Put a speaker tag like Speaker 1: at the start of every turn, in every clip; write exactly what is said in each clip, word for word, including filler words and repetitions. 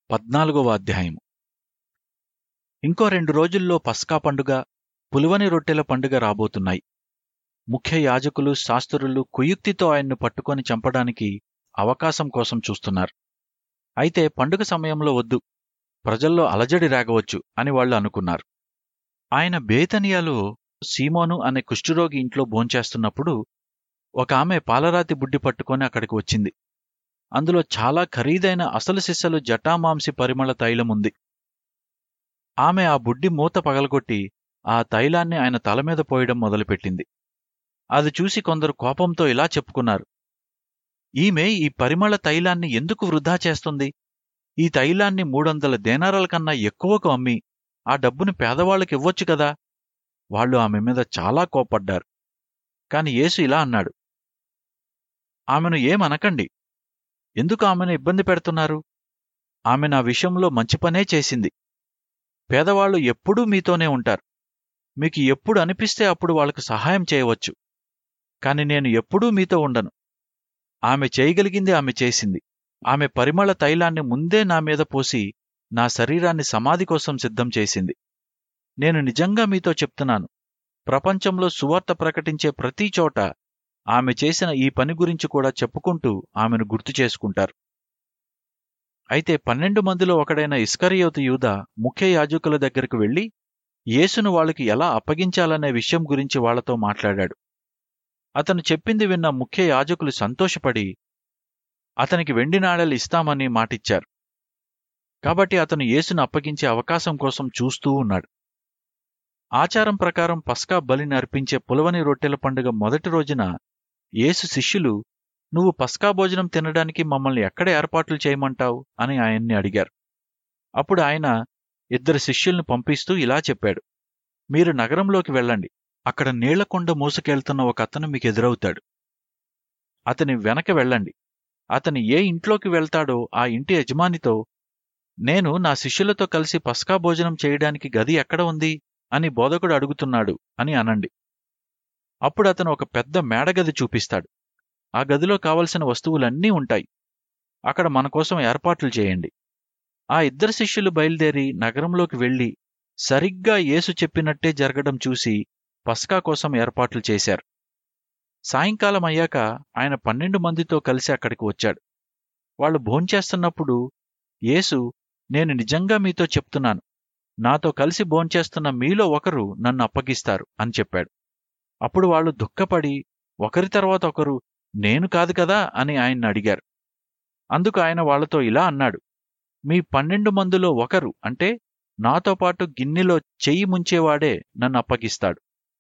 Speaker 1: పద్నాలుగవ అధ్యాయము. ఇంకో రెండు రోజుల్లో పస్కా పండుగ, పులివని రొట్టెల పండుగ రాబోతున్నాయి. ముఖ్య యాజకులు, శాస్త్రులు కుయుక్తితో ఆయన్ను పట్టుకొని చంపడానికి అవకాశం కోసం చూస్తున్నారు. అయితే పండుగ సమయంలో వద్దు, ప్రజల్లో అలజడి రేగవచ్చు అని వాళ్లు అనుకున్నారు. ఆయన బేతనియాలో సీమోను అనే కుష్ఠరోగి ఇంట్లో భోంచేస్తున్నప్పుడు ఒక ఆమె పాలరాతి బుడ్డి పట్టుకొని అక్కడికి వచ్చింది. అందులో చాలా ఖరీదైన అసలు సిస్సలు జటామాంసి పరిమళ తైలముంది. ఆమె ఆ బుడ్డి మూత పగలగొట్టి ఆ తైలాన్ని ఆయన తలమీద పోయడం మొదలుపెట్టింది. అది చూసి కొందరు కోపంతో ఇలా చెప్పుకున్నారు, ఈమె ఈ పరిమళ తైలాన్ని ఎందుకు వృధా చేస్తుంది? ఈ తైలాన్ని మూడొందల దేనారాల కన్నా ఎక్కువకు అమ్మి ఆ డబ్బుని పేదవాళ్ళకి ఇవ్వొచ్చు కదా. వాళ్ళు ఆమె మీద చాలా కోపడ్డారు. కాని యేసు ఇలా అన్నాడు, ఆమెను ఏమనకండి. ఎందుకు ఆమెను ఇబ్బంది పెడుతున్నారు? ఆమె నా విషయంలో మంచి పనే చేసింది. పేదవాళ్లు ఎప్పుడూ మీతోనే ఉంటారు. మీకు ఎప్పుడు అనిపిస్తే అప్పుడు వాళ్లకు సహాయం చేయవచ్చు. కాని నేను ఎప్పుడూ మీతో ఉండను. ఆమె చేయగలిగింది ఆమె చేసింది. ఆమె పరిమళ తైలాన్ని ముందే నా మీద పోసి నా శరీరాన్ని సమాధి కోసం సిద్ధం చేసింది. నేను నిజంగా మీతో చెప్తున్నాను, ప్రపంచంలో సువార్త ప్రకటించే ప్రతి చోట ఆమె చేసిన ఈ పని గురించి కూడా చెప్పుకుంటూ ఆమెను గుర్తు చేసుకుంటారు. అయితే పన్నెండు మందిలో ఒకడైన ఇస్కరియోతు యూదా ముఖ్య యాజకుల దగ్గరకు వెళ్లి యేసును వాళ్ళకి ఎలా అప్పగించాలనే విషయం గురించి వాళ్లతో మాట్లాడాడు. అతను చెప్పింది విన్న ముఖ్య యాజకులు సంతోషపడి అతనికి వెండి నాణేలు ఇస్తామని మాటిచ్చారు. కాబట్టి అతను యేసును అప్పగించే అవకాశం కోసం చూస్తూ ఉన్నాడు. ఆచారం ప్రకారం పస్కా బలిని అర్పించే పులవని రొట్టెల పండుగ మొదటి రోజున యేసు శిష్యులు, నువ్వు పస్కా భోజనం తినడానికి మమ్మల్ని ఎక్కడ ఏర్పాట్లు చేయమంటావు అని ఆయన్ని అడిగారు. అప్పుడు ఆయన ఇద్దరు శిష్యుల్ని పంపిస్తూ ఇలా చెప్పాడు, మీరు నగరంలోకి వెళ్ళండి. అక్కడ నీళ్లకొండ మోసుకెళ్తున్న ఒక అతను మీకు ఎదురవుతాడు. అతని వెనక వెళ్ళండి. అతని ఏ ఇంట్లోకి వెళ్తాడో ఆ ఇంటి యజమానితో, నేను నా శిష్యులతో కలిసి పస్కా భోజనం చేయడానికి గది ఎక్కడ ఉంది అని బోధకుడు అడుగుతున్నాడు అని అనండి. అప్పుడు అతను ఒక పెద్ద మేడగది చూపిస్తాడు. ఆ గదిలో కావలసిన వస్తువులన్నీ ఉంటాయి. అక్కడ మన కోసం ఏర్పాట్లు చేయండి. ఆ ఇద్దరు శిష్యులు బయలుదేరి నగరంలోకి వెళ్లి సరిగ్గా యేసు చెప్పినట్టే జరగడం చూసి పస్కా కోసం ఏర్పాట్లు చేశారు. సాయంకాలం అయ్యాక ఆయన పన్నెండు మందితో కలిసి అక్కడికి వచ్చాడు. వాళ్ళు భోంచేస్తున్నప్పుడు యేసు, నేను నిజంగా మీతో చెప్తున్నాను, నాతో కలిసి భోంచేస్తున్న మీలో ఒకరు నన్ను అప్పగిస్తారు అని చెప్పాడు. అప్పుడు వాళ్ళు దుఃఖపడి ఒకరి తర్వాత ఒకరు, నేను కాదు కదా అని ఆయన్ని అడిగారు. అందుకు ఆయన వాళ్లతో ఇలా అన్నాడు, మీ పన్నెండు మందిలో ఒకరు, అంటే నాతో పాటు గిన్నెలో చెయ్యి ముంచేవాడే నన్ను అప్పగిస్తాడు.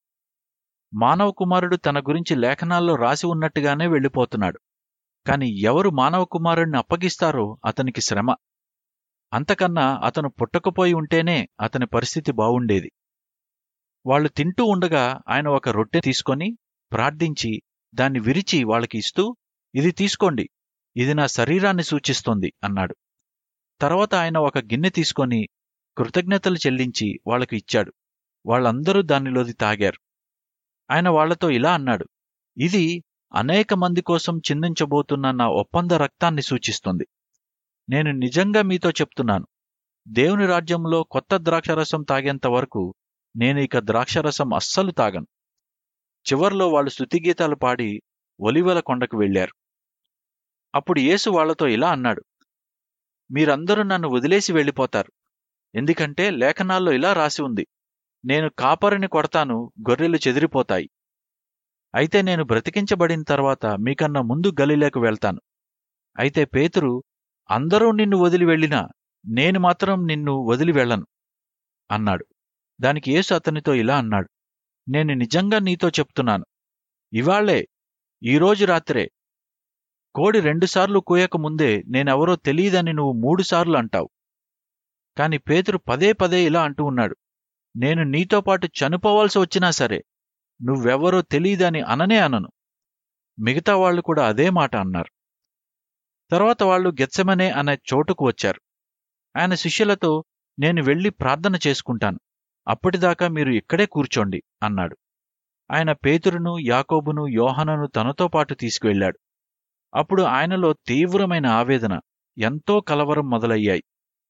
Speaker 1: మానవ కుమారుడు తన గురించి లేఖనాల్లో రాసి ఉన్నట్టుగానే వెళ్ళిపోతున్నాడు. కాని ఎవరు మానవ కుమారుడిని అప్పగిస్తారో అతనికి శ్రమ. అంతకన్నా అతను పుట్టకపోయి ఉంటేనే అతని పరిస్థితి బావుండేది. వాళ్ళు తింటూ ఉండగా ఆయన ఒక రొట్టె తీసుకొని ప్రార్థించి దాన్ని విరిచి వాళ్ళకి ఇస్తూ, ఇది తీసుకోండి, ఇది నా శరీరాన్ని సూచిస్తోంది అన్నాడు. తర్వాత ఆయన ఒక గిన్నె తీసుకొని కృతజ్ఞతలు చెల్లించి వాళ్లకు ఇచ్చాడు. వాళ్ళందరూ దానిలోది తాగారు. ఆయన వాళ్లతో ఇలా అన్నాడు, ఇది అనేక మంది కోసం చిందించబోతున్న నా ఒప్పంద రక్తాన్ని సూచిస్తుంది. నేను నిజంగా మీతో చెప్తున్నాను, దేవుని రాజ్యంలో కొత్త ద్రాక్షరసం తాగేంత వరకు నేను ఇక ద్రాక్షరసం అస్సలు తాగను. చివర్లో వాళ్ళు స్తుతిగీతాలు పాడి ఒలివల కొండకు వెళ్లారు. అప్పుడు యేసు వాళ్లతో ఇలా అన్నాడు, మీరందరూ నన్ను వదిలేసి వెళ్ళిపోతారు. ఎందుకంటే లేఖనాల్లో ఇలా రాసి ఉంది, నేను కాపరిని కొడతాను, గొర్రెలు చెదిరిపోతాయి. అయితే నేను బ్రతికించబడిన తర్వాత మీకన్నా ముందు గలిలేకు వెళ్తాను. అయితే పేతురు, అందరూ నిన్ను వదిలి వెళ్ళినా నేను మాత్రం నిన్ను వదిలి వెళ్ళను అన్నాడు. దానికి యేసు అతనితో ఇలా అన్నాడు, నేను నిజంగా నీతో చెప్తున్నాను, ఇవాళ్లే, ఈరోజు రాత్రే కోడి రెండుసార్లు కూయక ముందే నేనెవరో తెలియదని నువ్వు మూడుసార్లు అంటావు. కాని పేతురు పదే పదే ఇలా అంటూ ఉన్నాడు, నేను నీతో పాటు చనిపోవాల్సి వచ్చినా సరే నువ్వెవరో తెలీదని అననే అనను. మిగతా వాళ్లు కూడా అదే మాట అన్నారు. తర్వాత వాళ్ళు గెత్సెమనే అనే చోటుకు వచ్చారు. ఆయన శిష్యులతో, నేను వెళ్లి ప్రార్థన చేసుకుంటాను, అప్పటిదాకా మీరు ఇక్కడే కూర్చోండి అన్నాడు. ఆయన పేతురును, యాకోబును, యోహానును తనతో పాటు తీసుకువెళ్లాడు. అప్పుడు ఆయనలో తీవ్రమైన ఆవేదన, ఎంతో కలవరం మొదలయ్యాయి.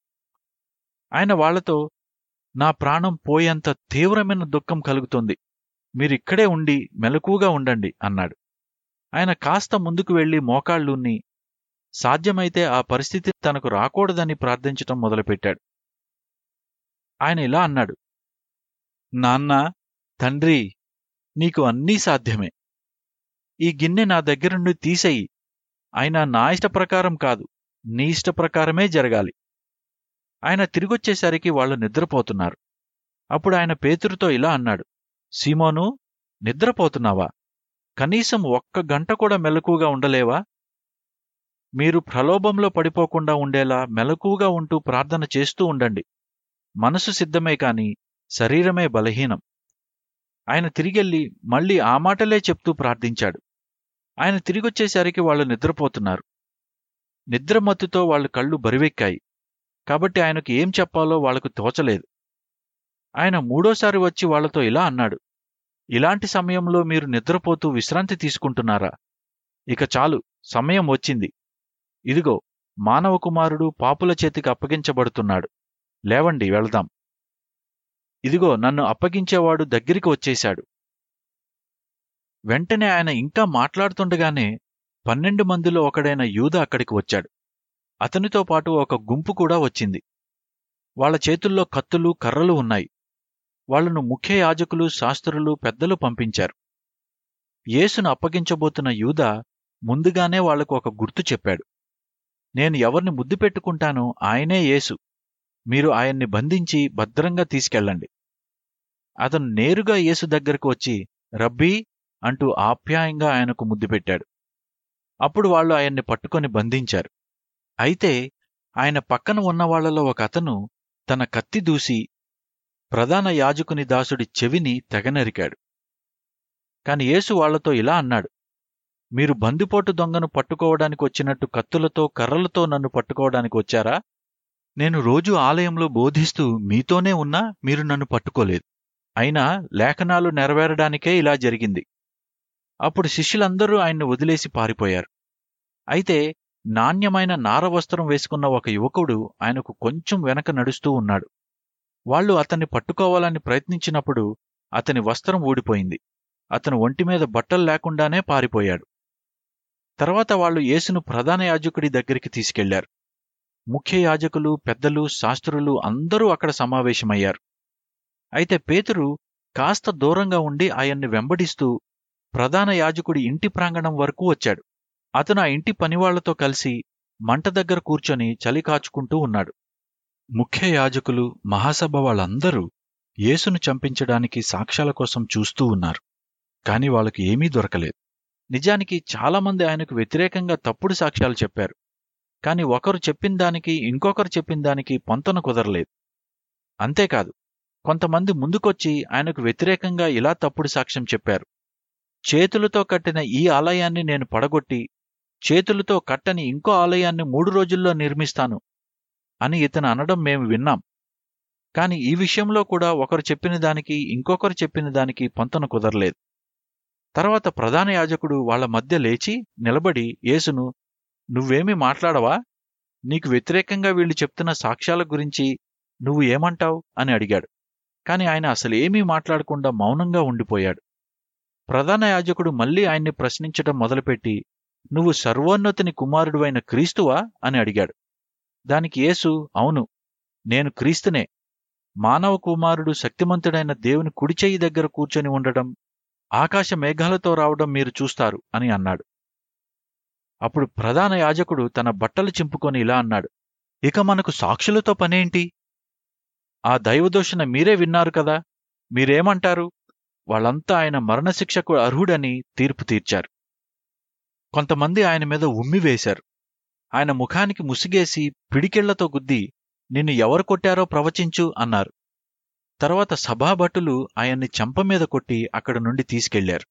Speaker 1: ఆయన వాళ్లతో, నా ప్రాణం పోయేంత తీవ్రమైన దుఃఖం కలుగుతుంది, మీరిక్కడే ఉండి మెలకుగా ఉండండి అన్నాడు. ఆయన కాస్త ముందుకు వెళ్లి మోకాళ్ళున్ని సాధ్యమైతే ఆ పరిస్థితి తనకు రాకూడదని ప్రార్థించటం మొదలుపెట్టాడు. ఆయన ఇలా అన్నాడు, నాన్నా, తండ్రి, నీకు అన్నీ సాధ్యమే. ఈ గిన్నె నా దగ్గరుండి తీసేయి, అయినా నా ఇష్టప్రకారం కాదు, నీ ఇష్టప్రకారమే జరగాలి. ఆయన తిరిగొచ్చేసరికి వాళ్ళు నిద్రపోతున్నారు. అప్పుడు ఆయన పేతురుతో ఇలా అన్నాడు, సీమోను, నిద్రపోతున్నావా? కనీసం ఒక్క గంట కూడా మెలకుగా ఉండలేవా? మీరు ప్రలోభంలో పడిపోకుండా ఉండేలా మెలకుగా ఉంటూ ప్రార్థన చేస్తూ ఉండండి. మనసు సిద్ధమే కాని శరీరమే బలహీనం. ఆయన తిరిగెళ్ళి మళ్లీ ఆ మాటలే చెప్తూ ప్రార్థించాడు. ఆయన తిరిగొచ్చేసరికి వాళ్ళు నిద్రపోతున్నారు. నిద్రమత్తుతో వాళ్ళ కళ్ళు బరివెక్కాయి. కాబట్టి ఆయనకు ఏం చెప్పాలో వాళ్లకు తోచలేదు. ఆయన మూడోసారి వచ్చి వాళ్లతో ఇలా అన్నాడు, ఇలాంటి సమయంలో మీరు నిద్రపోతూ విశ్రాంతి తీసుకుంటున్నారా? ఇక చాలు, సమయం వచ్చింది. ఇదిగో, మానవ కుమారుడు పాపుల చేతికి అప్పగించబడుతున్నాడు. లేవండి, వెళదాం. ఇదిగో, నన్ను అప్పగించేవాడు దగ్గరికి వచ్చేశాడు. వెంటనే ఆయన ఇంకా మాట్లాడుతుండగానే పన్నెండు మందిలో ఒకడైన యూదా అక్కడికి వచ్చాడు. అతనితో పాటు ఒక గుంపు కూడా వచ్చింది. వాళ్ల చేతుల్లో కత్తులు, కర్రలు ఉన్నాయి. వాళ్లను ముఖ్య యాజకులు, శాస్త్రులు, పెద్దలు పంపించారు. యేసును అప్పగించబోతున్న యూదా ముందుగానే వాళ్లకు ఒక గుర్తు చెప్పాడు. నేను ఎవర్ని ముద్దు పెట్టుకుంటానో ఆయనే యేసు. మీరు ఆయన్ని బంధించి భద్రంగా తీసుకెళ్ళండి. అతను నేరుగా యేసు దగ్గరకు వచ్చి, రబ్బీ అంటూ ఆప్యాయంగా ఆయనకు ముద్దు పెట్టాడు. అప్పుడు వాళ్ళు ఆయన్ని పట్టుకొని బంధించారు. అయితే ఆయన పక్కన ఉన్నవాళ్లలో ఒక అతను తన కత్తి దూసి ప్రధాన యాజకుని దాసుడి చెవిని తెగనరికాడు. కాని యేసు వాళ్లతో ఇలా అన్నాడు, మీరు బందిపోటు దొంగను పట్టుకోవడానికి వచ్చినట్టు కత్తులతో, కర్రలతో నన్ను పట్టుకోవడానికి వచ్చారా? నేను రోజూ ఆలయంలో బోధిస్తూ మీతోనే ఉన్నా మీరు నన్ను పట్టుకోలేదు. అయినా లేఖనాలు నెరవేరడానికే ఇలా జరిగింది. అప్పుడు శిష్యులందరూ ఆయన్ను వదిలేసి పారిపోయారు. అయితే నాణ్యమైన నారవస్త్రం వేసుకున్న ఒక యువకుడు ఆయనకు కొంచెం వెనక నడుస్తూ ఉన్నాడు. వాళ్లు అతన్ని పట్టుకోవాలని ప్రయత్నించినప్పుడు అతని వస్త్రం ఊడిపోయింది. అతను ఒంటిమీద బట్టలు లేకుండానే పారిపోయాడు. తర్వాత వాళ్లు యేసును ప్రధాన యాజకుడి దగ్గరికి తీసుకెళ్లారు. ముఖ్య యాజకులు, పెద్దలు, శాస్త్రులు అందరూ అక్కడ సమావేశమయ్యారు. అయితే పేతురు కాస్త దూరంగా ఉండి ఆయన్ని వెంబడిస్తూ ప్రధాన యాజకుడి ఇంటి ప్రాంగణం వరకు వచ్చాడు. అతను ఆ ఇంటి పనివాళ్లతో కలిసి మంట దగ్గర కూర్చొని చలి కాచుకుంటూ ఉన్నాడు. ముఖ్య యాజకులు, మహాసభ వాళ్ళందరూ యేసును చంపించడానికి సాక్ష్యాల కోసం చూస్తూ ఉన్నారు. కాని వాళ్ళకి ఏమీ దొరకలేదు. నిజానికి చాలామంది ఆయనకు వ్యతిరేకంగా తప్పుడు సాక్ష్యాలు చెప్పారు. కాని ఒకరు చెప్పిన దానికి ఇంకొకరు చెప్పిన దానికి పొంతన కుదరలేదు. అంతేకాదు, కొంతమంది ముందుకొచ్చి ఆయనకు వ్యతిరేకంగా ఇలా తప్పుడు సాక్ష్యం చెప్పారు. చేతులతో కట్టిన ఈ ఆలయాన్ని నేను పడగొట్టి చేతులతో కట్టని ఇంకో ఆలయాన్ని మూడు రోజుల్లో నిర్మిస్తాను అని ఇతను అనడం మేము విన్నాం. కాని ఈ విషయంలో కూడా ఒకరు చెప్పిన దానికి ఇంకొకరు చెప్పిన దానికి పొంతన కుదరలేదు. తర్వాత ప్రధాన యాజకుడు వాళ్ల మధ్య లేచి నిలబడి యేసును, నువ్వేమీ మాట్లాడవా? నీకు వ్యతిరేకంగా వీళ్లు చెప్తున్న సాక్ష్యాల గురించి నువ్వు ఏమంటావు అని అడిగాడు. కాని ఆయన అసలు ఏమీ మాట్లాడకుండా మౌనంగా ఉండిపోయాడు. ప్రధాన యాజకుడు మళ్లీ ఆయన్ని ప్రశ్నించటం మొదలుపెట్టి, నువ్వు సర్వోన్నతుని కుమారుడువైన క్రీస్తువా అని అడిగాడు. దానికి యేసు, అవును, నేను క్రీస్తునే. మానవ కుమారుడు శక్తిమంతుడైన దేవుని కుడిచెయ్యి దగ్గర కూర్చొని ఉండడం, ఆకాశ మేఘాలతో రావడం మీరు చూస్తారు అని అన్నాడు. అప్పుడు ప్రధాన యాజకుడు తన బట్టలు చింపుకొని ఇలా అన్నాడు, ఇక మనకు సాక్షులతో పనేంటి? ఆ దైవదూషణ మీరే విన్నారు కదా, మీరేమంటారు? వాళ్ళంతా ఆయన మరణశిక్షకు అర్హుడని తీర్పు తీర్చారు. కొంతమంది ఆయన మీద ఉమ్మివేశారు. ఆయన ముఖానికి ముసిగేసి పిడికిళ్లతో గుద్ది, నిన్ను ఎవరు కొట్టారో ప్రవచించు అన్నారు. తర్వాత సభాభటులు ఆయన్ని చెంపమీద కొట్టి అక్కడి నుండి తీసుకెళ్లారు.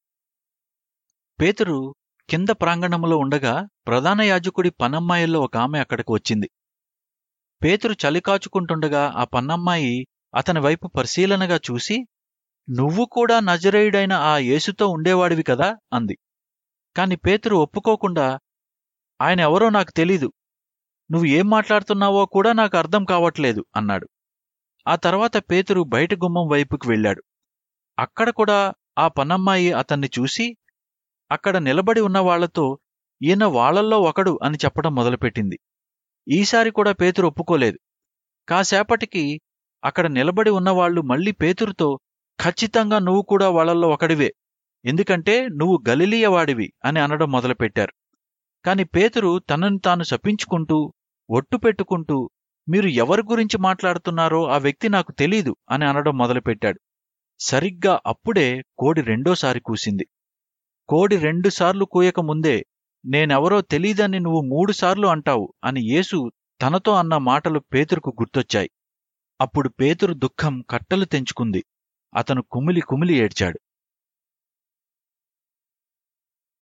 Speaker 1: పేతురు కింద ప్రాంగణంలో ఉండగా ప్రధాన యాజకుడి పనమ్మాయిల్లో ఒక ఆమె అక్కడికి వచ్చింది. పేతురు చలికాచుకుంటుండగా ఆ పన్నమ్మాయి అతని వైపు పరిశీలనగా చూసి, నువ్వు కూడా నజరేయుడైన ఆ యేసుతో ఉండేవాడివి కదా అంది. కాని పేతురు ఒప్పుకోకుండా, ఆయన ఎవరో నాకు తెలీదు, నువ్వు ఏం మాట్లాడుతున్నావో కూడా నాకు అర్థం కావట్లేదు అన్నాడు. ఆ తర్వాత పేతురు బయట గుమ్మం వైపుకి వెళ్ళాడు. అక్కడ కూడా ఆ పనమ్మాయి అతన్ని చూసి అక్కడ నిలబడి ఉన్న వాళ్లతో ఈయన వాళ్లల్లో ఒకడు అని చెప్పడం మొదలుపెట్టింది. ఈసారి కూడా పేతురు ఒప్పుకోలేదు. కాసేపటికి అక్కడ నిలబడి ఉన్నవాళ్లు మళ్లీ పేతురుతో, ఖచ్చితంగా నువ్వు కూడా వాళ్లల్లో ఒకడివే, ఎందుకంటే నువ్వు గలిలయవాడివి అని అనడం మొదలుపెట్టారు. కాని పేతురు తనను తాను శపించుకుంటూ ఒట్టు పెట్టుకుంటూ, మీరు ఎవరి గురించి మాట్లాడుతున్నారో ఆ వ్యక్తి నాకు తెలీదు అని అనడం మొదలుపెట్టాడు. సరిగ్గా అప్పుడే కోడి రెండోసారి కూసింది. కోడి రెండుసార్లు కూయక ముందే నేనెవరో తెలీదని నువ్వు మూడుసార్లు అంటావు అని యేసు తనతో అన్న మాటలు పేతురుకు గుర్తొచ్చాయి. అప్పుడు పేతురు దుఃఖం కట్టలు తెంచుకుంది. అతను కుమిలి కుమిలి ఏడ్చాడు.